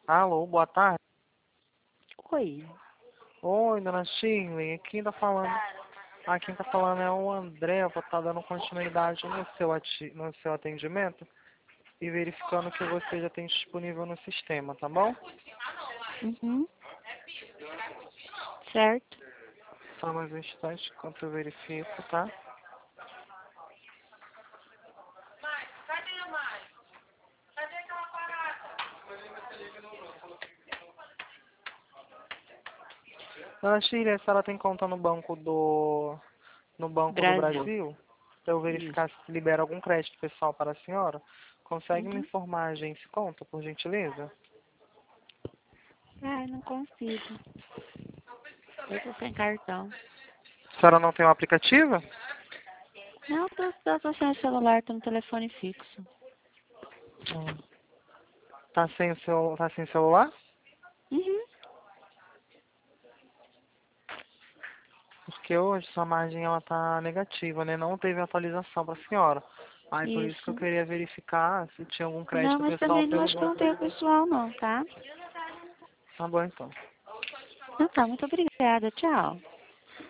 Alô, boa tarde. Oi. Oi, dona Shirley. Quem tá falando é o André. Eu vou estar dando continuidade no seu atendimento e verificando o que você já tem disponível no sistema, tá bom? Uhum. Certo. Só mais um instante enquanto eu verifico, tá? Dona Shirley, a senhora tem conta no Banco do Brasil. Brasil? Para eu Isso. verificar se libera algum crédito pessoal para a senhora? Consegue me Uhum. informar a agência e conta, por gentileza? Ai, não consigo. Eu tô sem cartão. A senhora não tem um aplicativo? Não, tô sem celular, tô no telefone fixo. Hum. Tá sem celular? Uhum. Porque hoje sua margem ela tá negativa, né? Não teve atualização para a senhora. Aí por isso que eu Isso. queria verificar se tinha algum Não, crédito mas pessoal também não pelo acho que não banco. tenho pessoal não, tá? Tá bom então. Então tá, muito obrigada. Tchau.